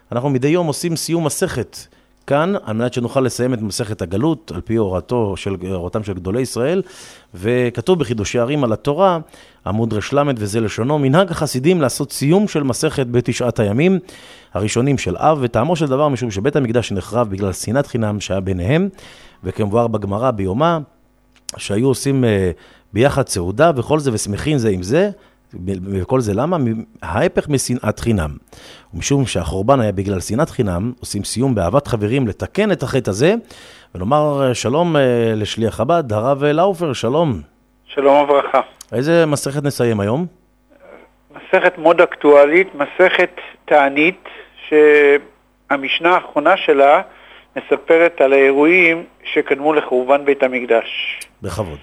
אנחנו מדי יום עושים סיום מסכת כאן, על מנת שנוכל לסיים את מסכת הגלות, על פי הוראתם של גדולי ישראל, וכתוב בחידושי ערים על התורה, עמוד רשלמת וזה לשונו, מנהג החסידים לעשות סיום של מסכת בתשעת הימים, הראשונים של אב, וטעמו של דבר משום שבית המקדש נחרב בגלל שנאת חינם שהיה ביניהם, וכמובן בגמרא ביומה, שהיו עושים ביחד סעודה וכל זה ושמחים זה עם זה, וכל זה למה? ההפך משנאת חינם. ומשום שהחורבן היה בגלל שנאת חינם, עושים סיום באהבת חברים לתקן את החטא הזה, ולומר שלום לשליח חב"ד, הרב לאופר, שלום. שלום וברכה. איזה מסכת נסיים היום? מסכת מאוד אקטואלית, מסכת תענית, שהמשנה האחרונה שלה מספרת על האירועים שקדמו לחורבן בית המקדש. בכבוד.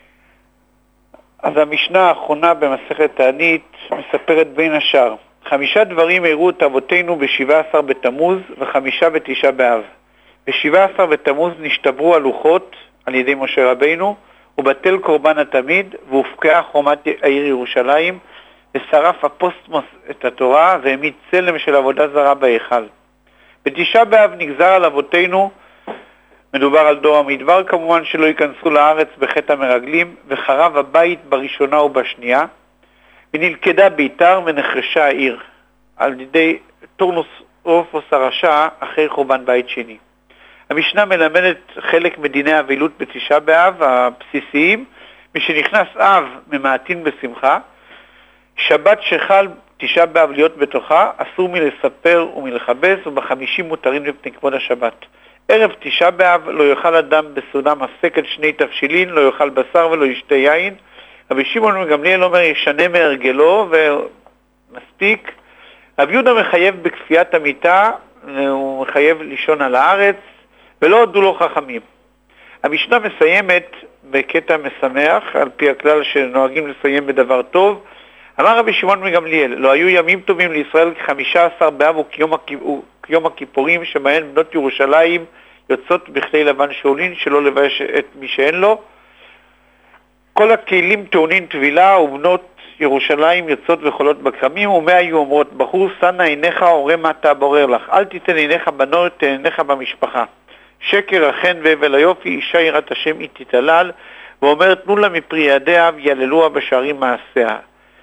אז המשנה האחרונה במסכת תענית מספרת בין השאר 5 דברים אירעו את אבותינו ב-17 בתמוז ו5 בתשעה באב. ב-17 בתמוז נשתברו הלוחות על ידי משה רבינו, ובטל קורבן התמיד, והופקעה חומת העיר ירושלים, ושרף אפוסטמוס את התורה, והעמיד צלם של עבודה זרה בהיכל. בתשעה באב נגזר על אבותינו, מדובר על דור המדבר כמובן, שלא ייכנסו לארץ בחטא המרגלים, וחרב הבית בראשונה ובשנייה, ונלכדה ביתר ונחרשה העיר, על ידי טורנוס רופוס הרשע אחרי חורבן בית שני. המשנה מלמדת חלק מדיני האבילות בתשעה באב הבסיסיים, משנכנס אב ממעטין בשמחה, שבת שחל תשעה באב להיות בתוכה, אסור מלספר ומלחבס, וב50 מותרים לפני כבוד השבת. ערב תשעה באב לא יאכל אדם בסעודה מפסקת 2 תבשילין, לא יאכל בשר ולא ישתה יין. רבי שמעון בן גמליאל אומר ישנה מהרגלו ומספיק. רבי יהודה מחייב בכפיית המיטה, הוא מחייב לישון על הארץ, ולא הודו לו חכמים. המשנה מסיימת בקטע משמח, על פי הכלל שנוהגים לסיים בדבר טוב. אמר רבי שמעון בן גמליאל, לא היו ימים טובים לישראל כ15 באב וכיום הכיפורים, שבהן בנות ירושלים יוצאות בכלי לבן שאולין, שלא לבש את מי שאין לו. כל הכלים טעונים טבילה, ובנות ירושלים יוצאות וחולות בכרמים, ומה היו אומרות, בחור שנה עיניך, הורה מה תעבורר לך, אל תיתן עיניך בנות, תן עיניך במשפחה. שקר החן והבל היופי, אישה יראת השם היא תתעלל, ואומרת תנו לה מפרי ידיה ויללוה בשערים מעשיה.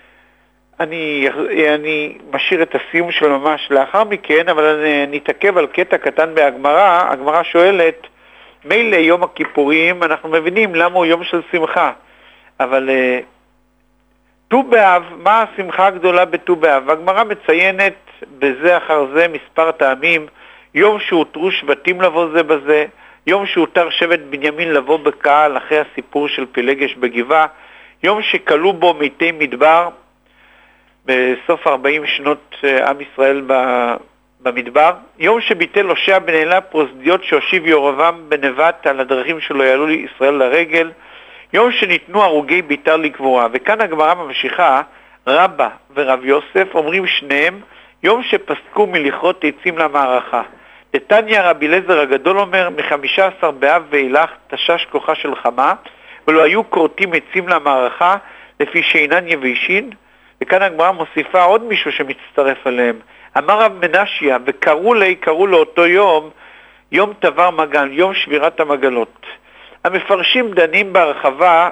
אני משאיר את הסיום של ממש לאחר מכן, אבל אני נתעכב על קטע קטן בהגמרא. הגמרא שואלת, מילא יום הכיפורים, אנחנו מבינים למה הוא יום של שמחה, אבל ט"ו באב, מה השמחה הגדולה בט"ו באב? הגמרא מציינת בזה אחר זה מספר טעמים, יום שהותרו שבטים לבוא זה בזה, יום שהותר שבט בנימין לבוא בקהל אחרי הסיפור של פילגש בגבעה, יום שקלו בו מתי מדבר, בסוף 40 שנות עם ישראל במדבר, יום שביטל הושע בן אלה פרוסדיות שהושיב ירבעם בנבט על הדרכים שלו יעלו ישראל לרגל, יום שניתנו הרוגי ביתר לקבורה. וכאן הגמרא ממשיכה, רבא ורב יוסף אומרים שניהם יום שפסקו מלכרות עצים למערכה. דתניא רבי אליעזר הגדול אומר, מ15 באב ואילך תשש כוחה של חמה, ולא היו כורתים עצים למערכה לפי שאינן יבשים. וכאן הגמרא מוסיפה עוד מישהו שמצטרף אליהם. אמר רב מנשיה, וקראו לאותו יום, יום תבר מגן, יום שבירת המגלות. המפרשים דנים בהרחבה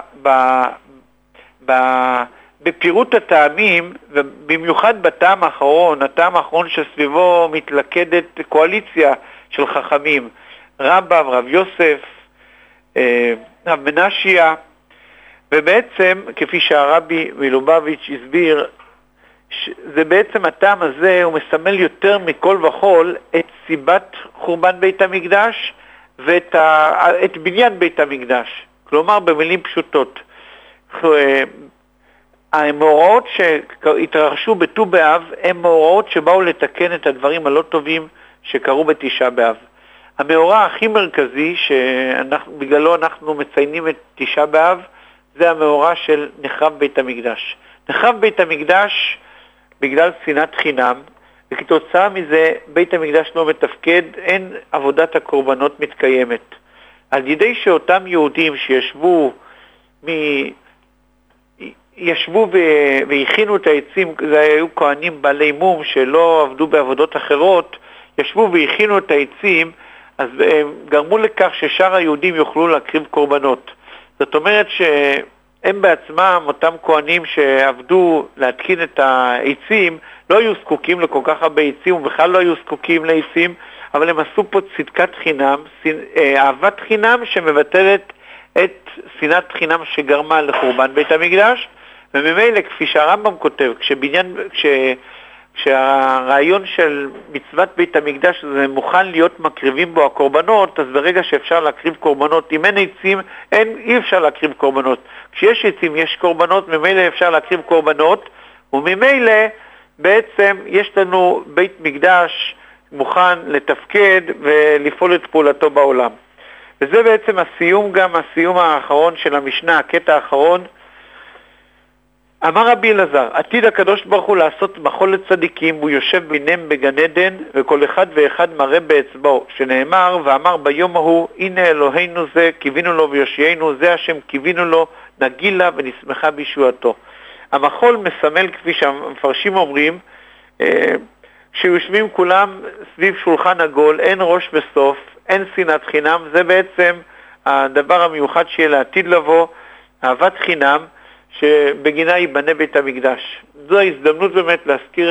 בפירוט הטעמים, ובמיוחד בטעם האחרון, הטעם האחרון שסביבו מתלכדת קואליציה של חכמים, רבא ורב יוסף, רב מנשיה, ובעצם, כפי שהרבי מלובביץ' הסביר, זה בעצם הטעם הזה, הוא מסמל יותר מכל וכל את סיבת חורבן בית המקדש ואת בניין בית המקדש. כלומר, במילים פשוטות, המאורעות שהתרחשו בט"ו באב הם מאורעות שבאו לתקן את הדברים הלא טובים שקרו בתשעה באב. המאורע הכי מרכזי שבגללו אנחנו מציינים את תשעה באב, זה המאורע של נחרב בית המקדש. נחרב בית המקדש בגלל שנאת חינם, וכתוצאה מזה בית המקדש לא מתפקד, אין עבודת הקורבנות מתקיימת. על ידי שאותם יהודים שישבו והכינו את העצים, זה היו כהנים בעלי מום שלא עבדו בעבודות אחרות, ישבו והכינו את העצים, אז הם גרמו לכך ששאר היהודים יוכלו להקריב קורבנות. זאת אומרת שהם בעצמם, אותם כהנים שעבדו להתקין את העצים, לא היו זקוקים לכל כך הרבה עצים, ובכלל לא היו זקוקים לעצים, אבל הם עשו פה צדקת חינם, אהבת חינם שמבטלת את שנאת חינם שגרמה לחורבן בית המקדש, וממילא כפי שהרמב"ם כותב, כשהרעיון של מצוות בית המקדש זה מוכן להיות מקריבים בו הקורבנות, אז ברגע שאפשר להקריב קורבנות, אם אין עצים, אי אפשר להקריב קורבנות. כשיש עצים יש קורבנות, ממילא אפשר להקריב קורבנות, וממילא בעצם יש לנו בית מקדש מוכן לתפקד ולפעול את פעולתו בעולם. וזה בעצם הסיום, גם הסיום האחרון של המשנה, הקטע האחרון. אמר רבי אלעזר, עתיד הקדוש ברוך הוא לעשות מחול לצדיקים, הוא יושב ביניהם בגן עדן, וכל אחד ואחד מראה באצבעו, שנאמר, ואמר ביום ההוא, הנה אלוהינו זה, קיווינו לו ויושיינו, זה השם קיווינו לו, נגילה ונשמחה בישועתו. המחול מסמל, כפי שהמפרשים אומרים, שיושבים כולם סביב שולחן עגול, אין ראש וסוף, אין שנאת חינם, זה בעצם הדבר המיוחד שיהיה לעתיד לבוא, אהבת חינם, שבגינה ייבנה בית המקדש. זו ההזדמנות באמת להזכיר